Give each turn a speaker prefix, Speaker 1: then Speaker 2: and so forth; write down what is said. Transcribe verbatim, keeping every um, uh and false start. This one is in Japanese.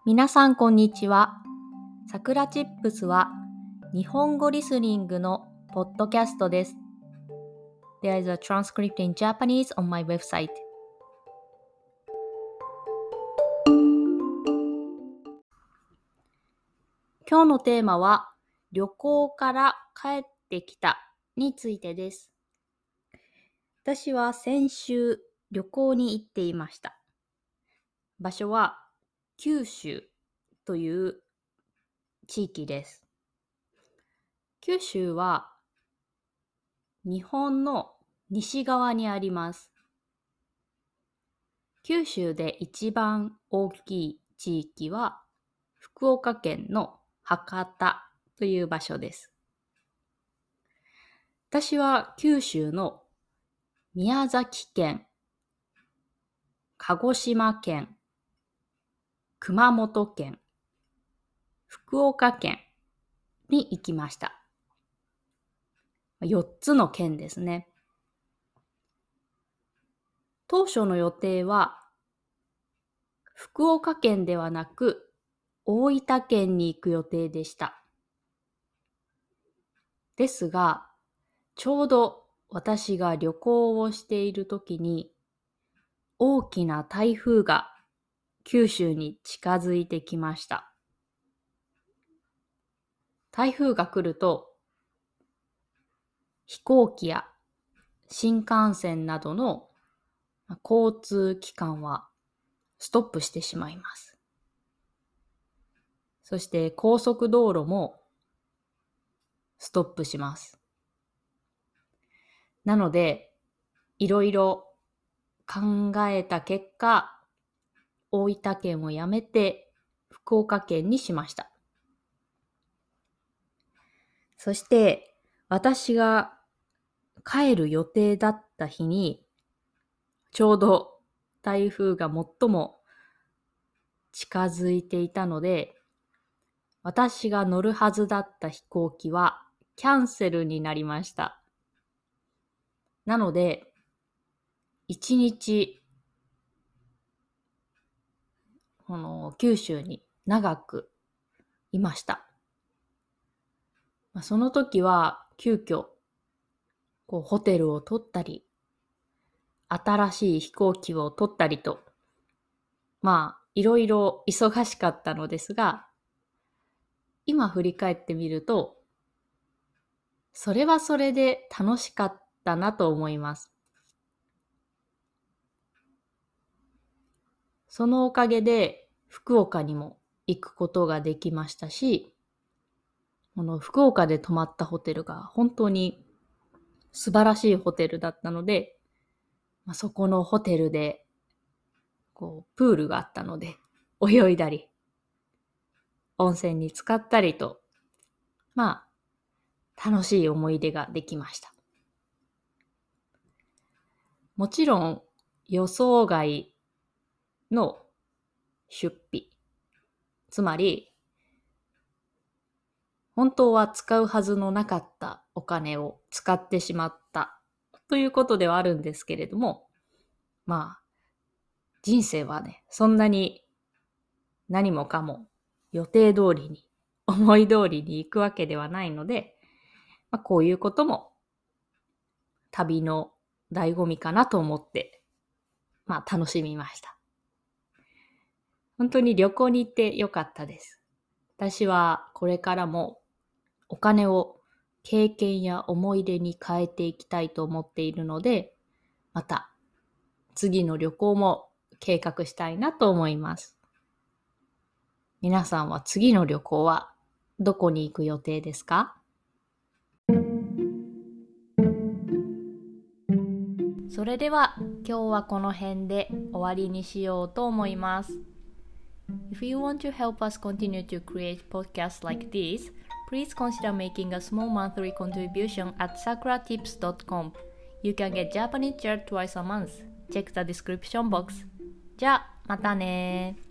Speaker 1: 皆さんこんにちは。さくらチップスは日本語リスニングのポッドキャストです。There is a transcript in Japanese on my website. 今日のテーマは旅行から帰ってきたについてです。私は先週旅行に行っていました。場所は九州という地域です。九州は日本の西側にあります。九州で一番大きい地域は福岡県の博多という場所です。私は九州の宮崎県、鹿児島県、熊本県、福岡県に行きました。よっつの県ですね。当初の予定は福岡県ではなく大分県に行く予定でした。ですが、ちょうど私が旅行をしているときに大きな台風が九州に近づいてきました。台風が来ると飛行機や新幹線などの交通機関はストップしてしまいます。そして高速道路もストップします。なので、いろいろ考えた結果、大分県を辞めて福岡県にしました。そして私が帰る予定だった日に、ちょうど台風が最も近づいていたので、私が乗るはずだった飛行機はキャンセルになりました。なので、一日、この九州に長くいました。その時は急遽こうホテルを取ったり、新しい飛行機を取ったりと、まあいろいろ忙しかったのですが、今振り返ってみると、それはそれで楽しかったなと思います。そのおかげで福岡にも行くことができましたし、この福岡で泊まったホテルが本当に素晴らしいホテルだったので、まあ、そこのホテルでこうプールがあったので泳いだり、温泉に浸かったりと、まあ楽しい思い出ができました。もちろん予想外の出費、つまり本当は使うはずのなかったお金を使ってしまったということではあるんですけれども、まあ人生はね、そんなに何もかも予定通りに、思い通りに行くわけではないので、まあ、こういうことも旅の醍醐味かなと思って、まあ楽しみました。本当に旅行に行ってよかったです。私はこれからもお金を経験や思い出に変えていきたいと思っているので、また次の旅行も計画したいなと思います。皆さんは次の旅行はどこに行く予定ですか？それでは今日はこの辺で終わりにしようと思います。If you want to help us continue to create podcasts like this, please consider making a small monthly contribution at sakura tips dot com. You can get Japanese chair twice a month. Check the description box. じゃあ、またね。